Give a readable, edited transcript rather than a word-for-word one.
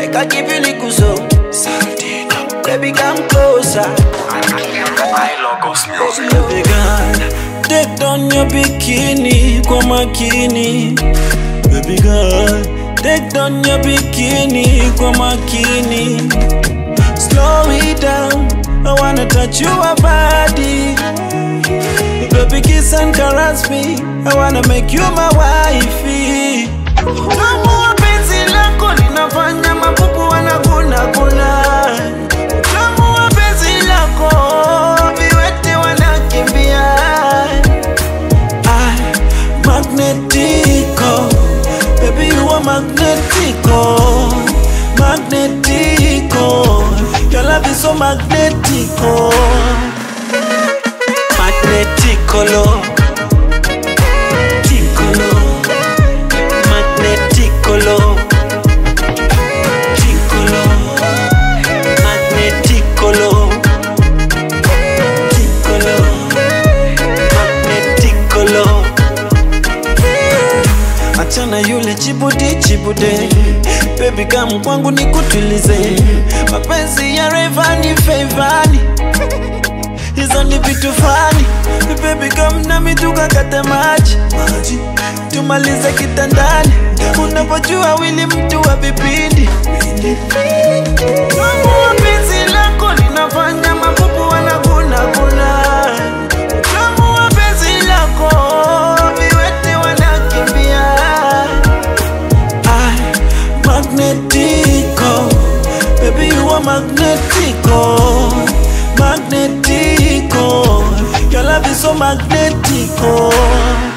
make I give you little so. Baby, come closer. Baby girl, take down your bikini kwa makini. Baby girl, take down your bikini kwa makini. Slow it down, I wanna touch your body. Baby, kiss and caress me, I wanna make you my wifey. Tamu penzi lako linafanya mapupu wanaguna guna. Tamu penzi lako viwete wanakimbia. Magnetico, baby you are magnetico. Magnetico, your love is so magnetico. Magneticolo, ticolo, magneticolo, ticolo, magneticolo, ticolo, magneticolo. Achana yule chibude, baby come kwangu nikutulize. Mapenzi ya Rayvanny Feivani, hizo ni vitu fani. Baby come nami tukakate maji, tumalize kitandani. Unapojua wili mtu wa vipindi. Tamu penzi lako linafanya mapupu wanaguna guna. Tamu penzi lako viwete wanakimbia. Magnetico, baby you are magnetico. Magnetico, your love is so magnetico.